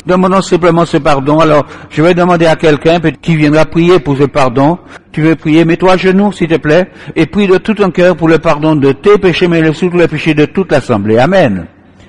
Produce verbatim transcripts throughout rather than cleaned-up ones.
demandons simplement ce pardon. Alors, je vais demander à quelqu'un qui viendra prier pour ce pardon. Tu veux prier? Mets-toi à genoux, s'il te plaît, et prie de tout ton cœur pour le pardon de tes péchés, mais surtout les péchés de toute l'assemblée. Amen.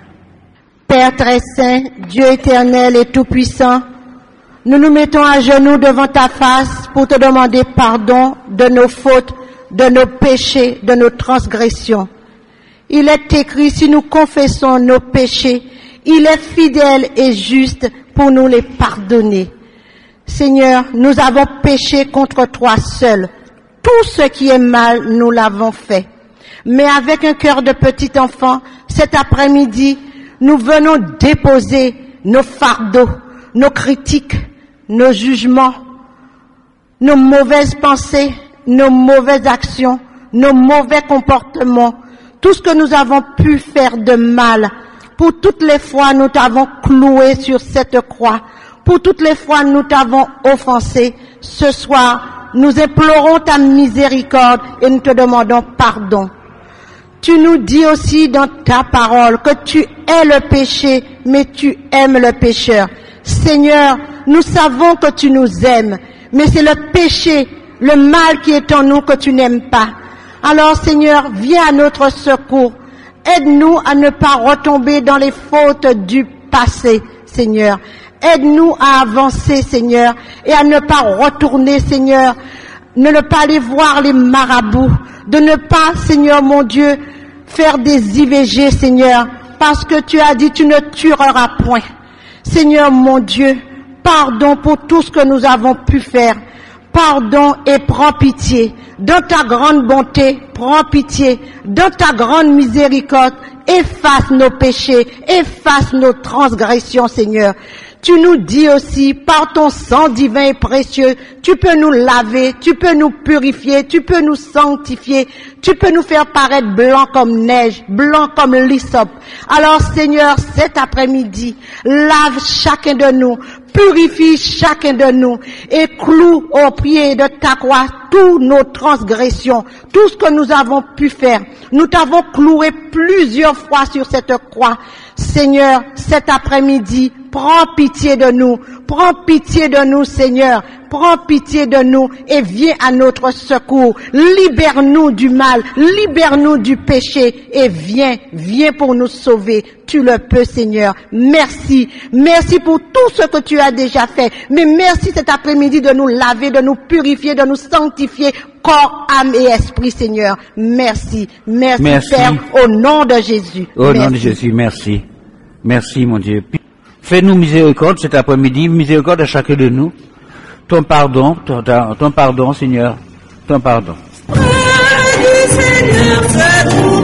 Père très saint, Dieu éternel et tout-puissant, nous nous mettons à genoux devant ta face pour te demander pardon de nos fautes, de nos péchés, de nos transgressions. Il est écrit, si nous confessons nos péchés, il est fidèle et juste pour nous les pardonner. Seigneur, nous avons péché contre toi seul. Tout ce qui est mal, nous l'avons fait. Mais avec un cœur de petit enfant, cet après-midi, nous venons déposer nos fardeaux, nos critiques, nos jugements, nos mauvaises pensées, nos mauvaises actions, nos mauvais comportements, tout ce que nous avons pu faire de mal. Pour toutes les fois, nous t'avons cloué sur cette croix. Pour toutes les fois, nous t'avons offensé. Ce soir, nous implorons ta miséricorde et nous te demandons pardon. Tu nous dis aussi dans ta parole que tu hais le péché, mais tu aimes le pécheur. Seigneur, nous savons que tu nous aimes, mais c'est le péché, le mal qui est en nous que tu n'aimes pas. Alors Seigneur, viens à notre secours. Aide-nous à ne pas retomber dans les fautes du passé, Seigneur. Aide-nous à avancer, Seigneur, et à ne pas retourner, Seigneur, de ne pas aller voir les marabouts, de ne pas, Seigneur mon Dieu, faire des I V G, Seigneur, parce que tu as dit tu ne tueras point. Seigneur mon Dieu, pardon pour tout ce que nous avons pu faire. Pardon et prends pitié. Dans ta grande bonté, prends pitié. Dans ta grande miséricorde, efface nos péchés, efface nos transgressions, Seigneur. Tu nous dis aussi, par ton sang divin et précieux, tu peux nous laver, tu peux nous purifier, tu peux nous sanctifier, tu peux nous faire paraître blanc comme neige, blanc comme l'hysope. Alors Seigneur, cet après-midi, lave chacun de nous, purifie chacun de nous et cloue au pied de ta croix toutes nos transgressions, tout ce que nous avons pu faire. Nous t'avons cloué plusieurs fois sur cette croix. Seigneur, cet après-midi, prends pitié de nous, prends pitié de nous, Seigneur, prends pitié de nous et viens à notre secours. Libère-nous du mal, libère-nous du péché et viens, viens pour nous sauver. Tu le peux, Seigneur. Merci, merci pour tout ce que tu as déjà fait. Mais merci cet après-midi de nous laver, de nous purifier, de nous sanctifier, corps, âme et esprit, Seigneur. Merci, merci, merci. Père, au nom de Jésus. Au merci. nom de Jésus, merci. Merci, mon Dieu. Fais-nous miséricorde cet après-midi, miséricorde à chacun de nous. Ton pardon, ton, ton pardon, Seigneur, ton pardon. Seigneur,